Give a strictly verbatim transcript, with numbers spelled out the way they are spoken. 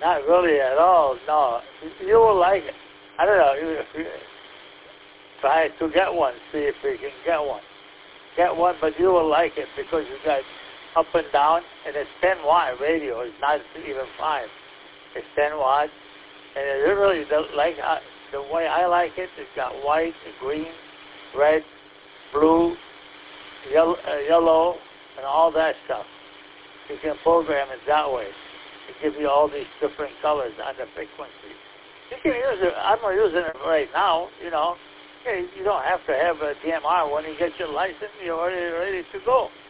Not really at all, no. You will like it. I don't know. If you try to get one, see if you can get one. Get one, but you will like it because you got up and down, and it's ten watt radio. It's not even five. It's ten watt, and it really the, like uh, the way I like it. It's got white, green, red, blue, yellow, uh, yellow, and all that stuff. You can program it that way. It gives you all these different colors on the frequency. You can use it. I'm using it right now. You know, you don't have to have a D M R when you get your license. You're already ready to go.